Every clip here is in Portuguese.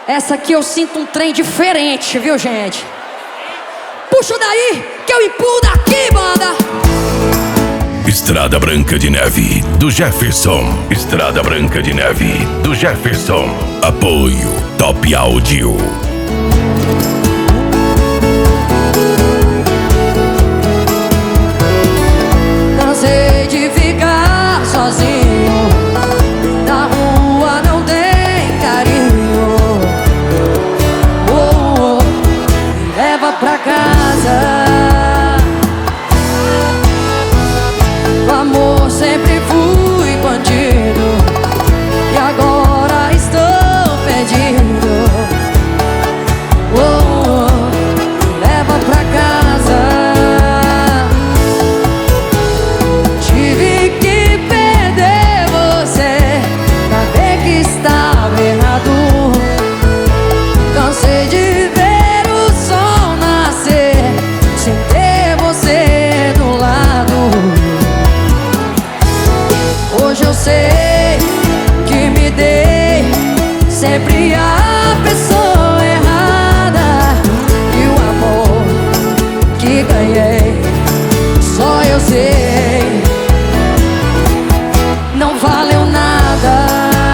Essa aqui eu sinto um trem diferente, viu, gente? Puxa daí, que eu empurro daqui, banda! Estrada Branca de Neve, do Jefferson. Estrada Branca de Neve, do Jefferson. Apoio Top Áudio. Cansei de ficar sozinho, na rua não tem carinho. Oh, me leva pra casa. O amor sempre fui bandido e agora estou perdido. Oh, me leva pra casa. Tive que perder você pra ver que estava errado. Cansei de ver o sol nascer sem ter você do lado. Hoje eu sei que me dei sempre a pessoa errada, e o amor que ganhei só eu sei não valeu nada.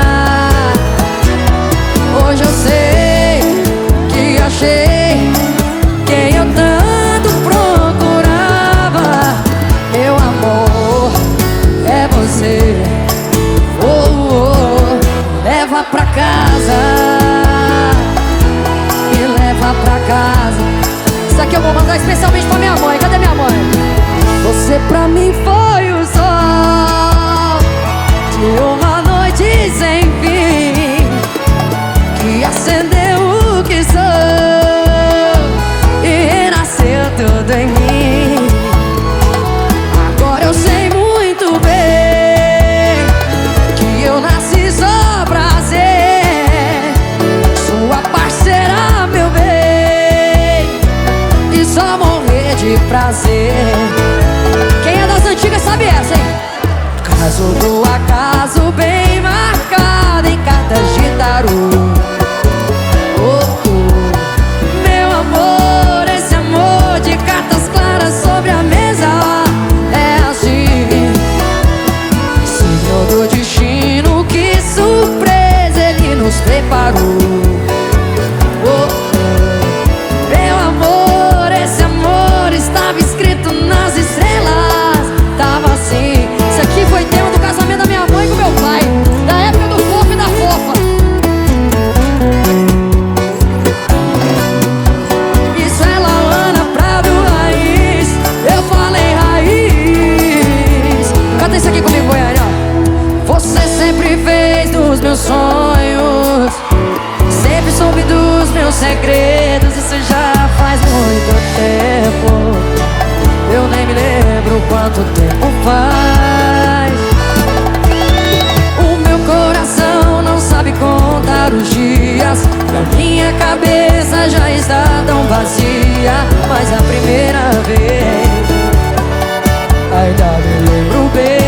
Hoje eu sei que achei quem eu tanto procurava. Meu amor é você. Leva pra casa, me leva pra casa. Isso aqui eu vou mandar especialmente pra minha mãe. Cadê minha mãe? Você pra mim foi o sol de uma noite sem fim, que acendeu o que sou e renasceu tudo em mim. Agora eu sei muito bem que eu nasci só pra ser sua parceira, meu bem, e só morrer de prazer. Quem é das antigas sabe essa, hein? Caso do acaso bem marcado em cartas de tarô. Oh, oh, meu amor, esse amor de cartas claras sobre a mesa é assim. Senhor do destino, que surpresa ele nos preparou. Oh, oh, meu amor, esse amor estava escrito nas estrelas. Tava assim. Isso aqui foi tema do casamento da minha mãe com meu pai, da época do fofo e da fofa. Isso é Laana Prado Raiz. Eu falei raiz. Canta isso aqui comigo, Goiânia. Você sempre fez dos meus sonhos, sempre soube dos meus segredos. Isso já faz muito tempo, eu nem me lembro quanto tempo faz. O meu coração não sabe contar os dias, a minha cabeça já está tão vazia. Mas a primeira vez ainda me lembro bem.